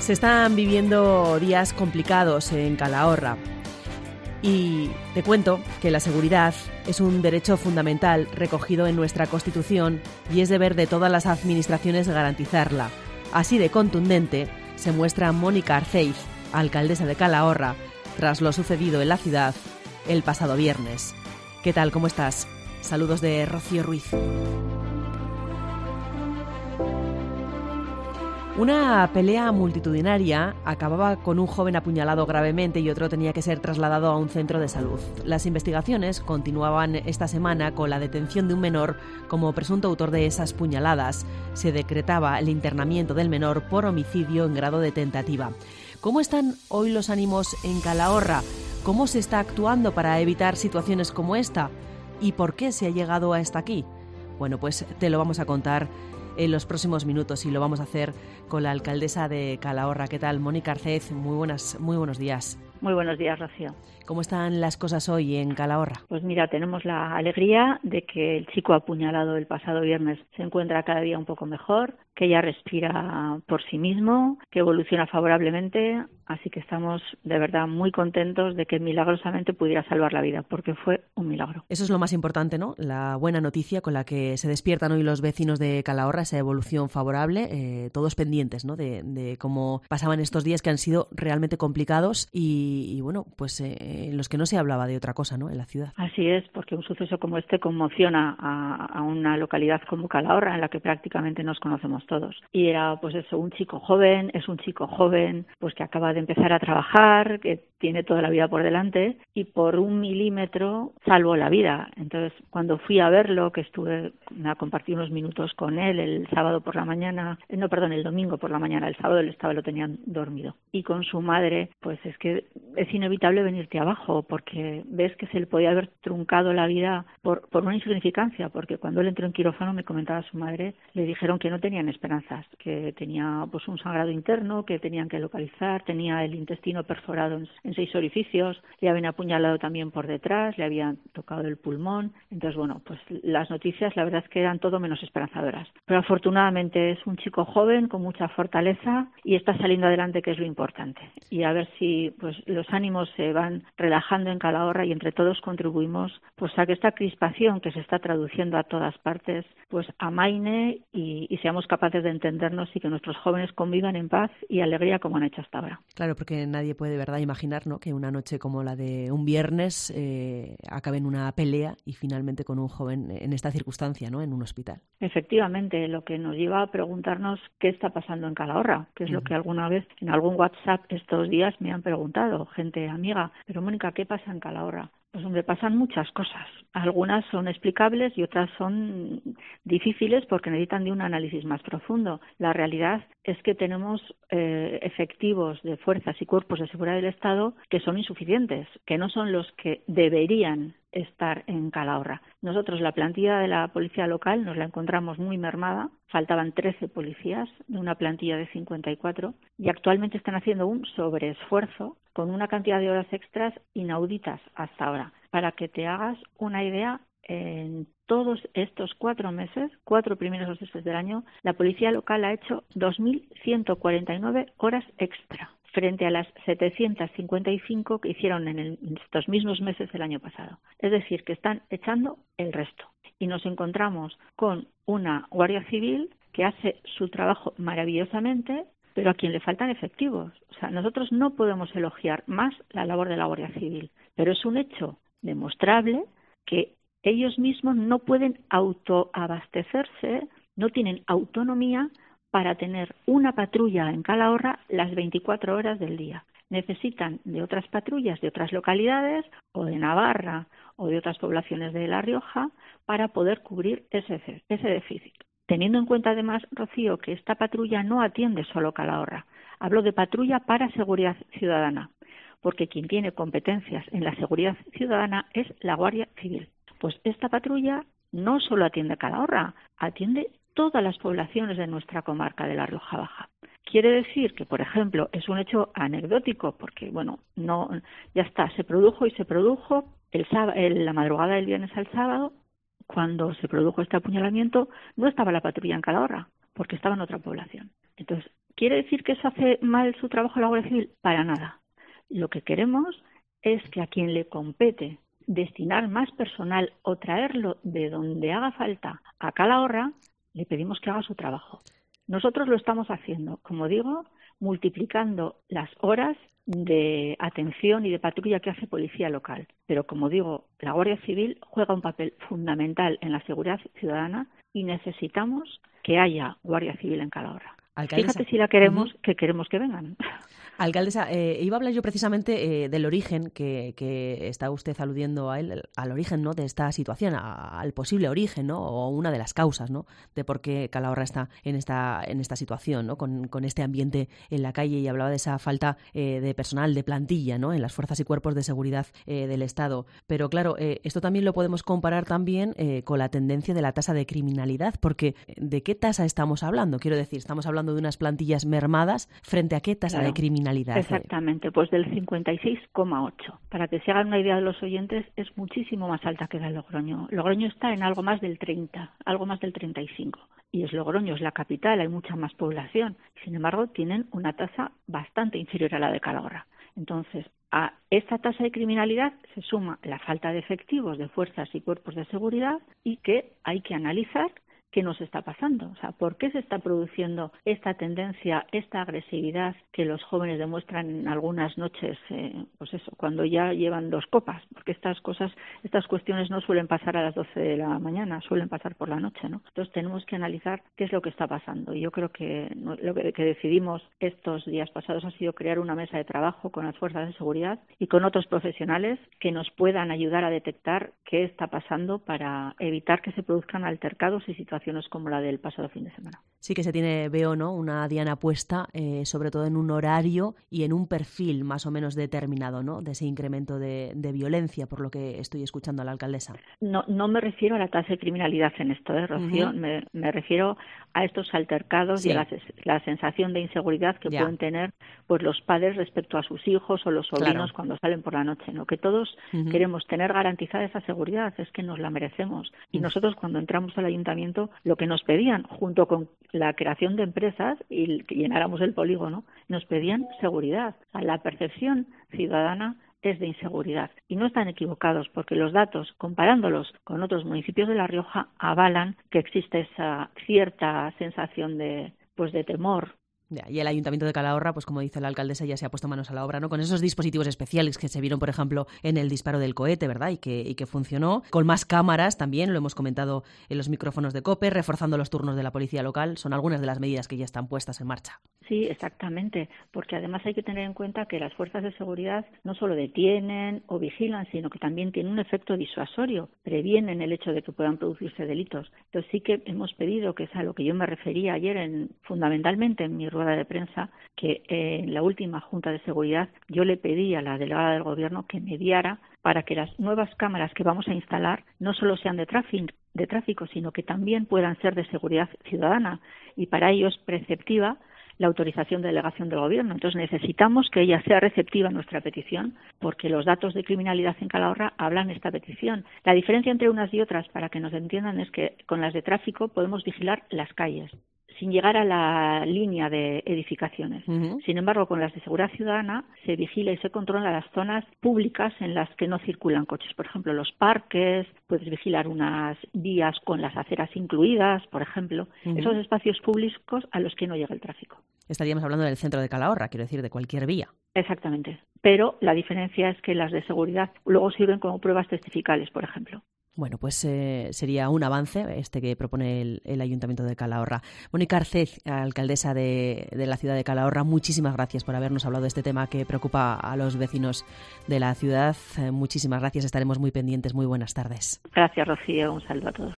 Se están viviendo días complicados en Calahorra y te cuento que la seguridad es un derecho fundamental recogido en nuestra Constitución y es deber de todas las administraciones garantizarla. Así de contundente se muestra Mónica Arceiz, alcaldesa de Calahorra, tras lo sucedido en la ciudad el pasado viernes. ¿Qué tal? ¿Cómo estás? Saludos de Rocío Ruiz. Una pelea multitudinaria acababa con un joven apuñalado gravemente y otro tenía que ser trasladado a un centro de salud. Las investigaciones continuaban esta semana con la detención de un menor como presunto autor de esas puñaladas. Se decretaba el internamiento del menor por homicidio en grado de tentativa. ¿Cómo están hoy los ánimos en Calahorra? ¿Cómo se está actuando para evitar situaciones como esta? ¿Y por qué se ha llegado hasta aquí? Bueno, pues te lo vamos a contar en los próximos minutos y lo vamos a hacer con la alcaldesa de Calahorra. ¿Qué tal? Mónica Arceiz, muy buenos días. Muy buenos días, Rocío. ¿Cómo están las cosas hoy en Calahorra? Pues mira, tenemos la alegría de que el chico apuñalado el pasado viernes se encuentra cada día un poco mejor, que ya respira por sí mismo, que evoluciona favorablemente, así que estamos de verdad muy contentos de que milagrosamente pudiera salvar la vida, porque fue un milagro. Eso es lo más importante, ¿no? La buena noticia con la que se despiertan hoy los vecinos de Calahorra, esa evolución favorable, todos pendientes, ¿no? De cómo pasaban estos días que han sido realmente complicados y bueno, pues en los que no se hablaba de otra cosa, ¿no? En la ciudad. Así es, porque un suceso como este conmociona a una localidad como Calahorra, en la que prácticamente nos conocemos todos. Y era, pues eso, un chico joven, pues que acaba de empezar a trabajar, que tiene toda la vida por delante, y por 1 milímetro salvó la vida. Entonces, cuando fui a verlo, que estuve a compartir unos minutos con él el domingo por la mañana, el sábado lo tenían dormido. Y con su madre, pues es que es inevitable venirte abajo, porque ves que se le podía haber truncado la vida por una insignificancia, porque cuando él entró en quirófano, me comentaba su madre, le dijeron que no tenían esperanzas, que tenía pues un sangrado interno, que tenían que localizar, tenía el intestino perforado en 6 orificios, le habían apuñalado también por detrás, le habían tocado el pulmón. Entonces, bueno, pues las noticias la verdad es que eran todo menos esperanzadoras. Pero afortunadamente es un chico joven con mucha fortaleza y está saliendo adelante, que es lo importante. Y a ver si pues los ánimos se van relajando en Calahorra y entre todos contribuimos pues a que esta crispación que se está traduciendo a todas partes pues amaine y seamos capaces de entendernos y que nuestros jóvenes convivan en paz y alegría como han hecho hasta ahora. Claro, porque nadie puede de verdad imaginar, ¿no?, que una noche como la de un viernes acabe en una pelea y finalmente con un joven en esta circunstancia, ¿no?, en un hospital. Efectivamente, lo que nos lleva a preguntarnos qué está pasando en Calahorra, que es lo que alguna vez en algún WhatsApp estos días me han preguntado, gente amiga, pero Mónica, ¿qué pasa en Calahorra? Pues hombre, pasan muchas cosas. Algunas son explicables y otras son difíciles porque necesitan de un análisis más profundo. La realidad es que tenemos efectivos de fuerzas y cuerpos de seguridad del Estado que son insuficientes, que no son los que deberían estar en Calahorra. Nosotros la plantilla de la policía local nos la encontramos muy mermada, faltaban 13 policías de una plantilla de 54 y actualmente están haciendo un sobreesfuerzo con una cantidad de horas extras inauditas hasta ahora. Para que te hagas una idea, en todos estos 4 primeros meses del año, la policía local ha hecho 2.149 horas extra, frente a las 755 que hicieron en estos mismos meses del año pasado. Es decir, que están echando el resto. Y nos encontramos con una Guardia Civil que hace su trabajo maravillosamente, pero a quien le faltan efectivos. O sea, nosotros no podemos elogiar más la labor de la Guardia Civil, pero es un hecho demostrable que ellos mismos no pueden autoabastecerse, no tienen autonomía para tener una patrulla en Calahorra las 24 horas del día. Necesitan de otras patrullas de otras localidades o de Navarra o de otras poblaciones de La Rioja para poder cubrir ese déficit. Teniendo en cuenta además, Rocío, que esta patrulla no atiende solo Calahorra. Hablo de patrulla para seguridad ciudadana, porque quien tiene competencias en la seguridad ciudadana es la Guardia Civil. Pues esta patrulla no solo atiende Calahorra, atiende todas las poblaciones de nuestra comarca de La Rioja Baja. Quiere decir que, por ejemplo, es un hecho anecdótico, porque, bueno, no, ya está, se produjo la madrugada del viernes al sábado. Cuando se produjo este apuñalamiento, no estaba la patrulla en Calahorra, porque estaba en otra población. Entonces, ¿Quiere decir que eso hace mal su trabajo la Guardia Civil? Para nada. Lo que queremos es que a quien le compete destinar más personal o traerlo de donde haga falta a Calahorra, le pedimos que haga su trabajo. Nosotros lo estamos haciendo, como digo, multiplicando las horas de atención y de patrulla que hace policía local. Pero, como digo, la Guardia Civil juega un papel fundamental en la seguridad ciudadana y necesitamos que haya Guardia Civil en Calahorra. Alcaldesa. Fíjate si la queremos, que queremos que vengan. Alcaldesa, iba a hablar yo precisamente del origen que está usted aludiendo a él, al origen, ¿no?, de esta situación, al posible origen, ¿no?, o una de las causas, ¿no?, de por qué Calahorra está en esta situación, ¿no?, con este ambiente en la calle, y hablaba de esa falta de personal, de plantilla, ¿no?, en las fuerzas y cuerpos de seguridad del Estado. Pero claro, esto también lo podemos comparar también con la tendencia de la tasa de criminalidad, porque ¿de qué tasa estamos hablando? Quiero decir, estamos hablando de unas plantillas mermadas frente a qué tasa de criminalidad. Exactamente, pues del 56,8. Para que se hagan una idea de los oyentes, es muchísimo más alta que la de Logroño. Logroño está en algo más del 30, algo más del 35. Y es Logroño, es la capital, hay mucha más población. Sin embargo, tienen una tasa bastante inferior a la de Calahorra. Entonces, a esta tasa de criminalidad se suma la falta de efectivos de fuerzas y cuerpos de seguridad, y que hay que analizar qué nos está pasando. O sea, ¿por qué se está produciendo esta tendencia, esta agresividad que los jóvenes demuestran en algunas noches, pues eso, cuando ya llevan 2 copas? Porque estas cuestiones no suelen pasar a las 12 de la mañana, suelen pasar por la noche, ¿no? Entonces tenemos que analizar qué es lo que está pasando. Y yo creo que lo que decidimos estos días pasados ha sido crear una mesa de trabajo con las fuerzas de seguridad y con otros profesionales que nos puedan ayudar a detectar qué está pasando para evitar que se produzcan altercados y situaciones como la del pasado fin de semana. Sí que se tiene, veo, ¿no?, una diana puesta, sobre todo en un horario y en un perfil más o menos determinado, ¿no?, de ese incremento de violencia, por lo que estoy escuchando a la alcaldesa. No me refiero a la tasa de criminalidad en esto, Rocío. Uh-huh. Me refiero a estos altercados, sí, y a la sensación de inseguridad que pueden tener pues los padres respecto a sus hijos o los sobrinos, claro, cuando salen por la noche, ¿no? Que todos queremos tener garantizada esa seguridad, es que nos la merecemos. Y nosotros, cuando entramos al ayuntamiento, lo que nos pedían, junto con la creación de empresas y que llenáramos el polígono, nos pedían seguridad. A la percepción ciudadana es de inseguridad. Y no están equivocados, porque los datos, comparándolos con otros municipios de La Rioja, avalan que existe esa cierta sensación de temor. Y el Ayuntamiento de Calahorra, pues como dice la alcaldesa, ya se ha puesto manos a la obra, ¿no?, con esos dispositivos especiales que se vieron, por ejemplo, en el disparo del cohete, ¿verdad?, y que funcionó, con más cámaras también, lo hemos comentado en los micrófonos de COPE, reforzando los turnos de la policía local. Son algunas de las medidas que ya están puestas en marcha. Sí, exactamente, porque además hay que tener en cuenta que las fuerzas de seguridad no solo detienen o vigilan, sino que también tienen un efecto disuasorio, previenen el hecho de que puedan producirse delitos. Entonces sí que hemos pedido, que es a lo que yo me refería ayer fundamentalmente en mi rueda de prensa, que en la última Junta de Seguridad yo le pedí a la delegada del Gobierno que mediara para que las nuevas cámaras que vamos a instalar no solo sean de tráfico, sino que también puedan ser de seguridad ciudadana, y para ello es preceptiva la autorización de delegación del Gobierno. Entonces necesitamos que ella sea receptiva a nuestra petición, porque los datos de criminalidad en Calahorra hablan esta petición. La diferencia entre unas y otras, para que nos entiendan, es que con las de tráfico podemos vigilar las calles sin llegar a la línea de edificaciones. Uh-huh. Sin embargo, con las de seguridad ciudadana se vigila y se controla las zonas públicas en las que no circulan coches. Por ejemplo, los parques, puedes vigilar unas vías con las aceras incluidas, por ejemplo. Uh-huh. Esos espacios públicos a los que no llega el tráfico. Estaríamos hablando del centro de Calahorra, quiero decir, de cualquier vía. Exactamente. Pero la diferencia es que las de seguridad luego sirven como pruebas testificales, por ejemplo. Bueno, pues sería un avance que propone el Ayuntamiento de Calahorra. Mónica Arcez, alcaldesa de la ciudad de Calahorra, muchísimas gracias por habernos hablado de este tema que preocupa a los vecinos de la ciudad. Muchísimas gracias, estaremos muy pendientes. Muy buenas tardes. Gracias, Rocío. Un saludo a todos.